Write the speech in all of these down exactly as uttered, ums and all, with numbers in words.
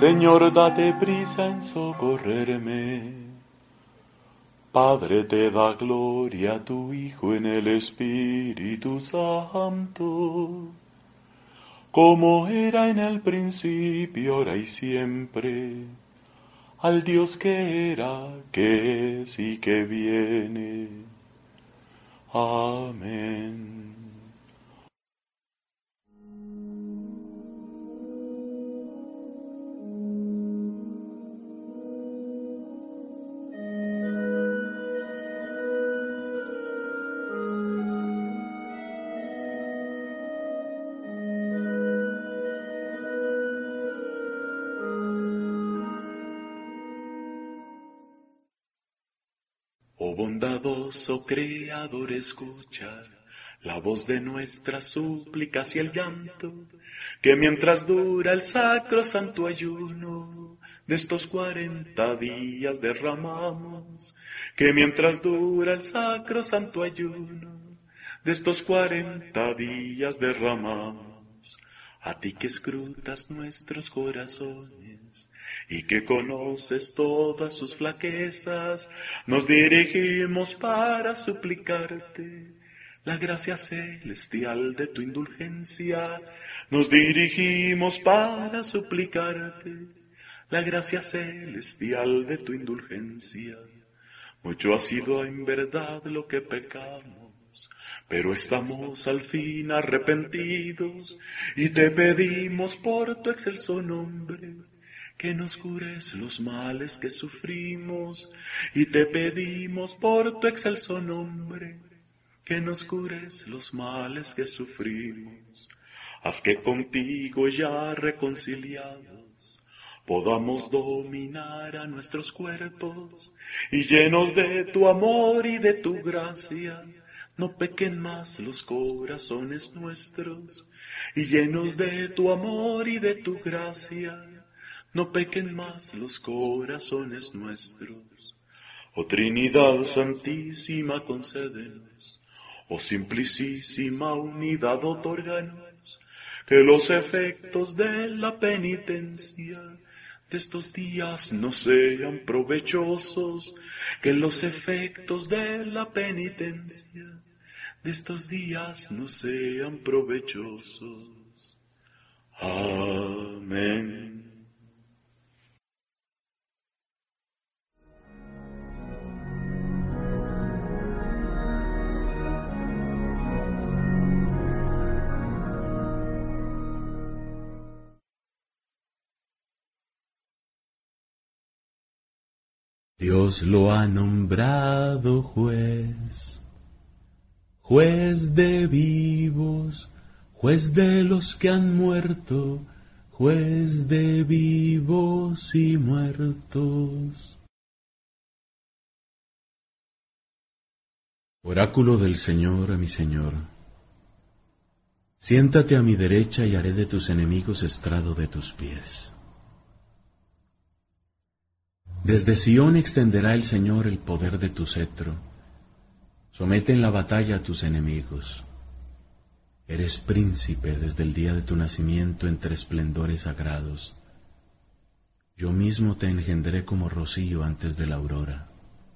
Señor, date prisa en socorrerme. Padre, te da gloria a tu Hijo en el Espíritu Santo, como era en el principio, ahora y siempre, al Dios que era, que es y que viene. Amén. Oh bondadoso Creador, escucha la voz de nuestras súplicas y el llanto, que mientras dura el sacrosanto ayuno de estos cuarenta días derramamos, que mientras dura el sacrosanto ayuno de estos cuarenta días derramamos, a ti que escrutas nuestros corazones, y que conoces todas sus flaquezas, nos dirigimos para suplicarte la gracia celestial de tu indulgencia. Nos dirigimos para suplicarte la gracia celestial de tu indulgencia. Mucho ha sido en verdad lo que pecamos, pero estamos al fin arrepentidos, y te pedimos por tu excelso nombre que nos cures los males que sufrimos, y te pedimos por tu excelso nombre que nos cures los males que sufrimos. Haz que contigo ya reconciliados podamos dominar a nuestros cuerpos, y llenos de tu amor y de tu gracia no pequen más los corazones nuestros, y llenos de tu amor y de tu gracia no pequen más los corazones nuestros. Oh Trinidad Santísima, concédenos, oh Simplicísima Unidad, otórganos, que los efectos de la penitencia de estos días no sean provechosos, que los efectos de la penitencia de estos días no sean provechosos. Amén. Dios lo ha nombrado juez, juez de vivos, juez de los que han muerto, juez de vivos y muertos. Oráculo del Señor a mi Señor. Siéntate a mi derecha y haré de tus enemigos estrado de tus pies. Desde Sión extenderá el Señor el poder de tu cetro. Somete en la batalla a tus enemigos. Eres príncipe desde el día de tu nacimiento entre esplendores sagrados. Yo mismo te engendré como rocío antes de la aurora.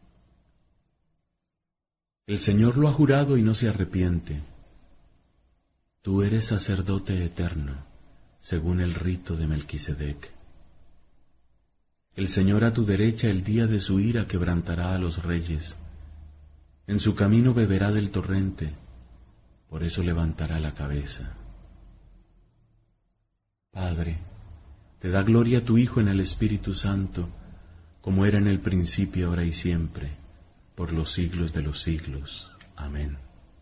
El Señor lo ha jurado y no se arrepiente. Tú eres sacerdote eterno, según el rito de Melquisedec. El Señor a tu derecha el día de su ira quebrantará a los reyes. En su camino beberá del torrente, por eso levantará la cabeza. Padre, te da gloria a tu Hijo en el Espíritu Santo, como era en el principio, ahora y siempre, por los siglos de los siglos. Amén.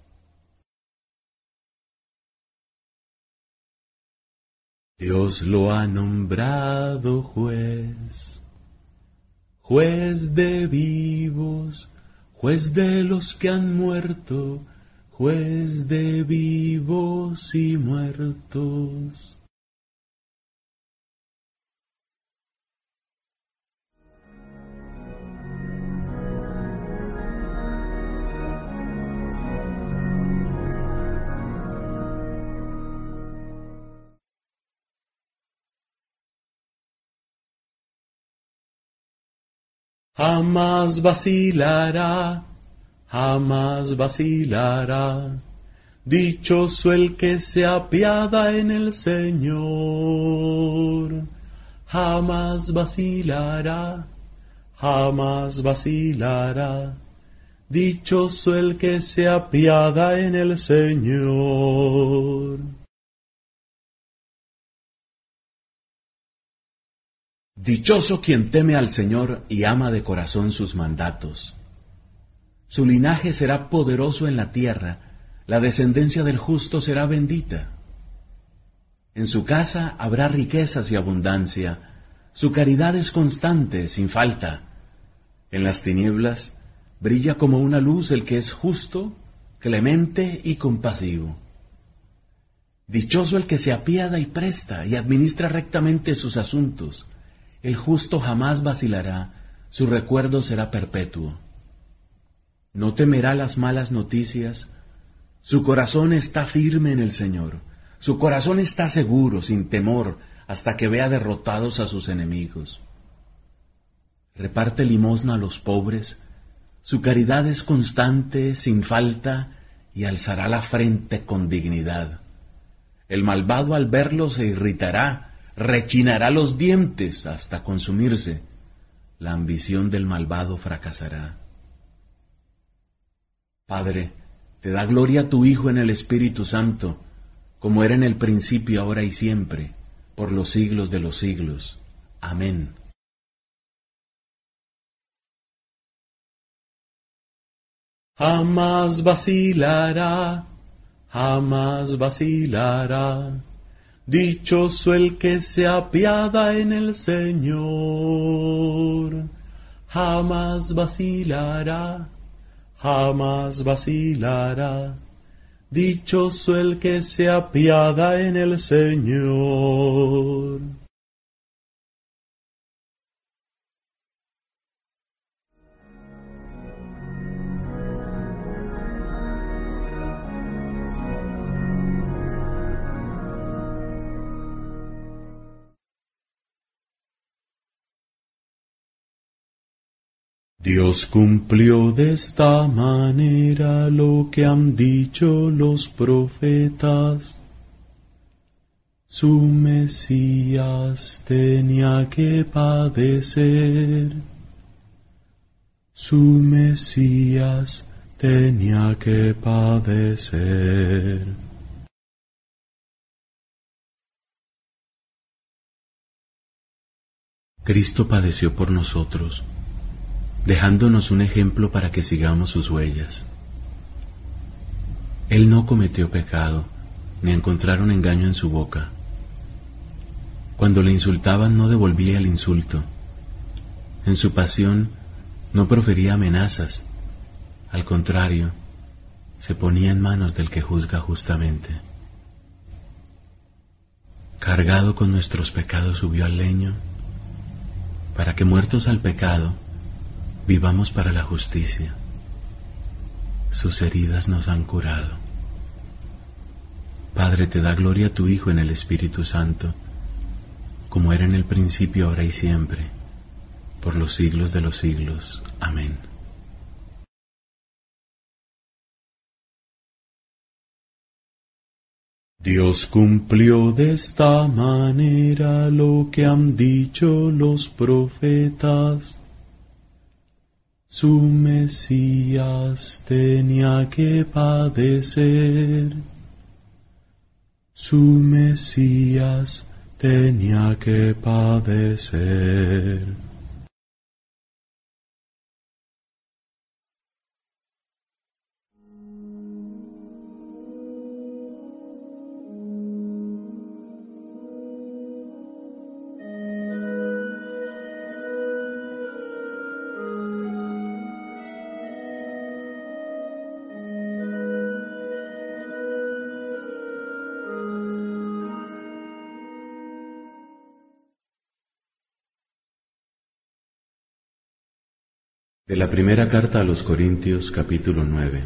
Dios lo ha nombrado juez, juez de vivos, juez de los que han muerto, juez de vivos y muertos. Jamás vacilará, jamás vacilará. Dichoso el que se apiada en el Señor. Jamás vacilará, jamás vacilará. Dichoso el que se apiada en el Señor. Dichoso quien teme al Señor y ama de corazón sus mandatos. Su linaje será poderoso en la tierra, la descendencia del justo será bendita. En su casa habrá riquezas y abundancia, su caridad es constante, sin falta. En las tinieblas brilla como una luz el que es justo, clemente y compasivo. Dichoso el que se apiada y presta y administra rectamente sus asuntos. El justo jamás vacilará, su recuerdo será perpetuo. No temerá las malas noticias, su corazón está firme en el Señor, su corazón está seguro, sin temor, hasta que vea derrotados a sus enemigos. Reparte limosna a los pobres, su caridad es constante, sin falta, y alzará la frente con dignidad. El malvado al verlo se irritará, rechinará los dientes hasta consumirse. La ambición del malvado fracasará. Padre, te da gloria a tu Hijo en el Espíritu Santo, como era en el principio, ahora y siempre, por los siglos de los siglos. Amén. Jamás vacilará, jamás vacilará. Dichoso el que se apiada en el Señor. Jamás vacilará, jamás vacilará. Dichoso el que se apiada en el Señor. Dios cumplió de esta manera lo que han dicho los profetas. Su Mesías tenía que padecer. Su Mesías tenía que padecer. Cristo padeció por nosotros, dejándonos un ejemplo para que sigamos sus huellas. Él no cometió pecado, ni encontraron engaño en su boca. Cuando le insultaban no devolvía el insulto. En su pasión no profería amenazas. Al contrario, se ponía en manos del que juzga justamente. Cargado con nuestros pecados subió al leño, para que muertos al pecado, vivamos para la justicia. Sus heridas nos han curado. Padre, te da gloria a tu Hijo en el Espíritu Santo, como era en el principio, ahora y siempre, por los siglos de los siglos. Amén. Dios cumplió de esta manera lo que han dicho los profetas. Su Mesías tenía que padecer. Su Mesías tenía que padecer. De la primera carta a los Corintios, capítulo nueve.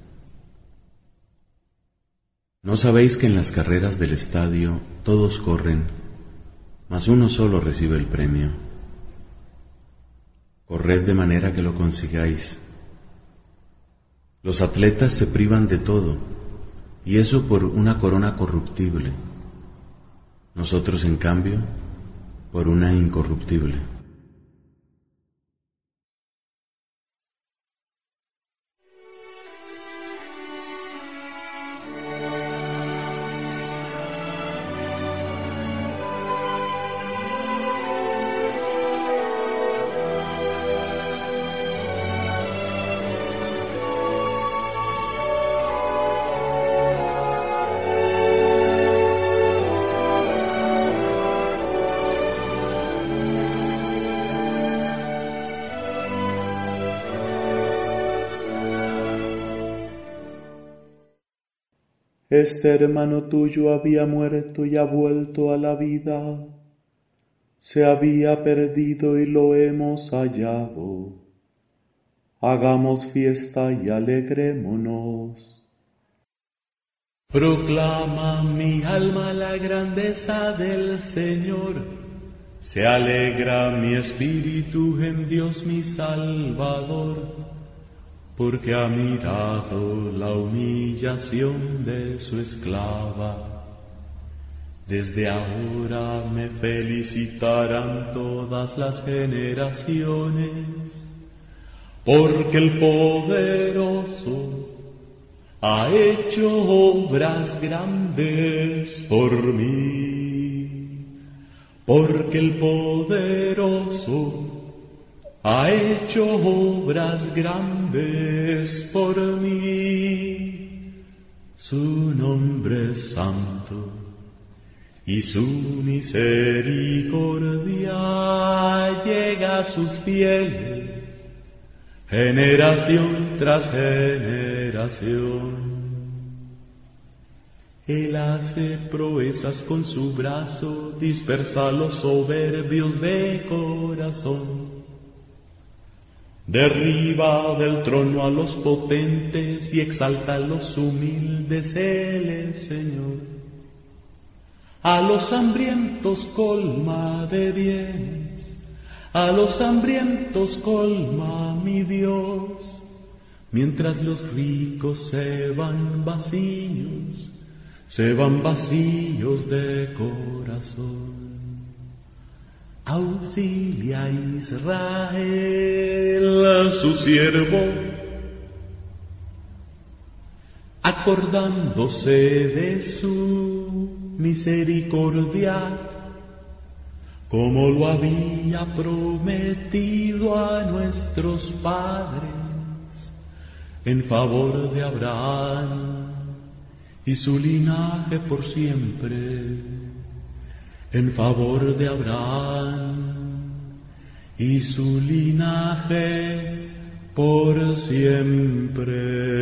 ¿No sabéis que en las carreras del estadio todos corren, mas uno solo recibe el premio? Corred de manera que lo consigáis. Los atletas se privan de todo, y eso por una corona corruptible. Nosotros, en cambio, por una incorruptible. Este hermano tuyo había muerto y ha vuelto a la vida. Se había perdido y lo hemos hallado. Hagamos fiesta y alegrémonos. Proclama mi alma la grandeza del Señor. Se alegra mi espíritu en Dios mi Salvador, porque ha mirado la humillación de su esclava. Desde ahora me felicitarán todas las generaciones, porque el poderoso ha hecho obras grandes por mí, porque el poderoso ha hecho obras grandes por mí. Su nombre es santo y su misericordia llega a sus fieles, generación tras generación. Él hace proezas con su brazo, dispersa a los soberbios de corazón. Derriba del trono a los potentes y exalta a los humildes, Él es Señor. A los hambrientos colma de bienes, a los hambrientos colma mi Dios, mientras los ricos se van vacíos, se van vacíos de corazón. Auxilia a Israel, su siervo, acordándose de su misericordia, como lo había prometido a nuestros padres, en favor de Abraham y su linaje por siempre. En favor de Abraham y su linaje por siempre.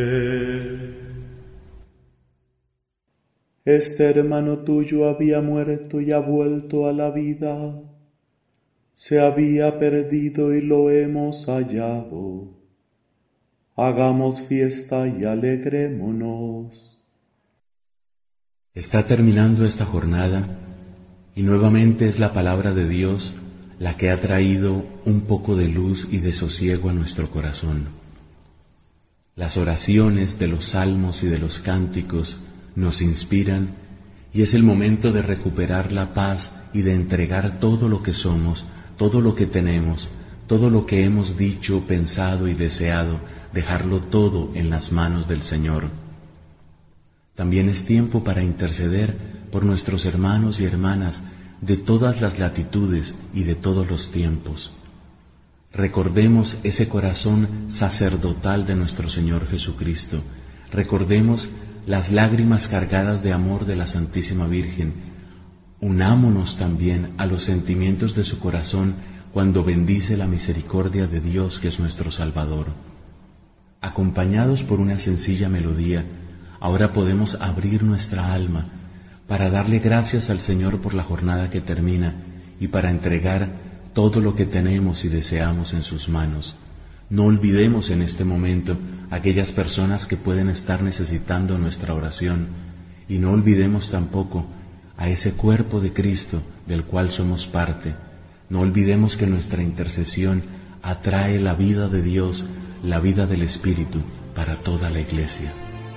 Este hermano tuyo había muerto y ha vuelto a la vida. Se había perdido y lo hemos hallado. Hagamos fiesta y alegrémonos. Está terminando esta jornada y nuevamente es la palabra de Dios la que ha traído un poco de luz y de sosiego a nuestro corazón. Las oraciones de los salmos y de los cánticos nos inspiran y es el momento de recuperar la paz y de entregar todo lo que somos, todo lo que tenemos, todo lo que hemos dicho, pensado y deseado, dejarlo todo en las manos del Señor. También es tiempo para interceder por nuestros hermanos y hermanas de todas las latitudes y de todos los tiempos. Recordemos ese corazón sacerdotal de nuestro Señor Jesucristo. Recordemos las lágrimas cargadas de amor de la Santísima Virgen. Unámonos también a los sentimientos de su corazón cuando bendice la misericordia de Dios que es nuestro Salvador. Acompañados por una sencilla melodía, ahora podemos abrir nuestra alma para darle gracias al Señor por la jornada que termina y para entregar todo lo que tenemos y deseamos en sus manos. No olvidemos en este momento aquellas personas que pueden estar necesitando nuestra oración y no olvidemos tampoco a ese cuerpo de Cristo del cual somos parte. No olvidemos que nuestra intercesión atrae la vida de Dios, la vida del Espíritu para toda la Iglesia.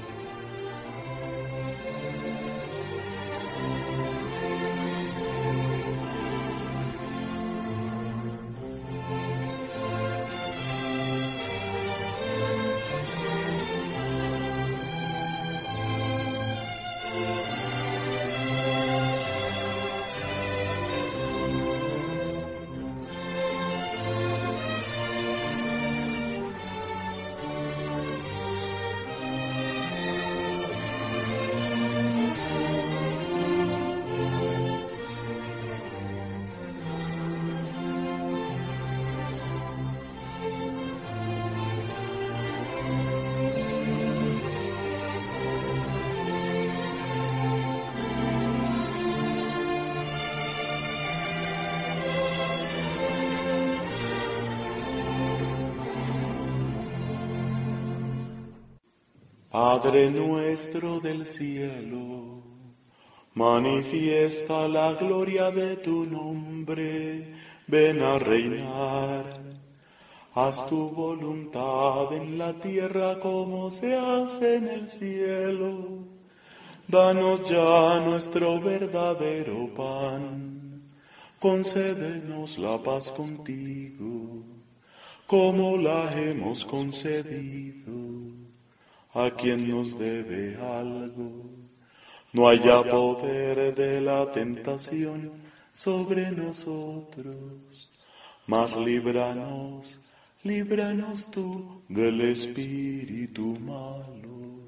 Padre nuestro del cielo, manifiesta la gloria de tu nombre, ven a reinar. Haz tu voluntad en la tierra como se hace en el cielo. Danos ya nuestro verdadero pan, concédenos la paz contigo, como la hemos concedido a quien nos debe algo. No haya poder de la tentación sobre nosotros, mas líbranos, líbranos tú del espíritu malo.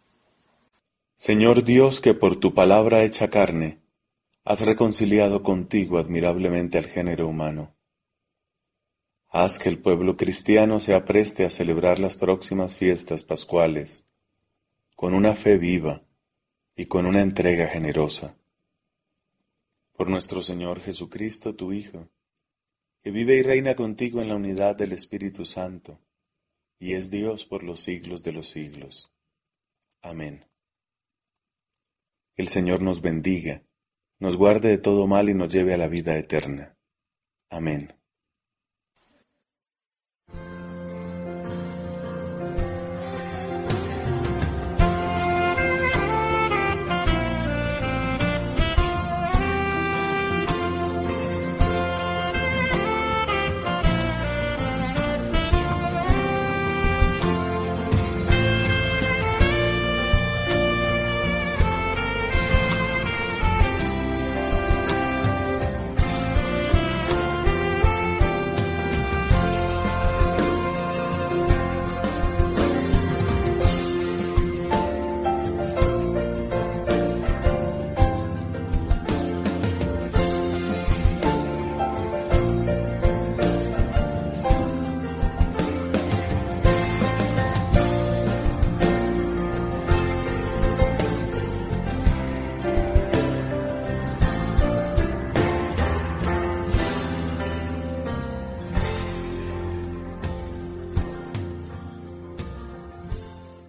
Señor Dios, que por tu palabra hecha carne, has reconciliado contigo admirablemente al género humano. Haz que el pueblo cristiano se apreste a celebrar las próximas fiestas pascuales con una fe viva y con una entrega generosa. Por nuestro Señor Jesucristo, tu Hijo, que vive y reina contigo en la unidad del Espíritu Santo, y es Dios por los siglos de los siglos. Amén. El Señor nos bendiga, nos guarde de todo mal y nos lleve a la vida eterna. Amén.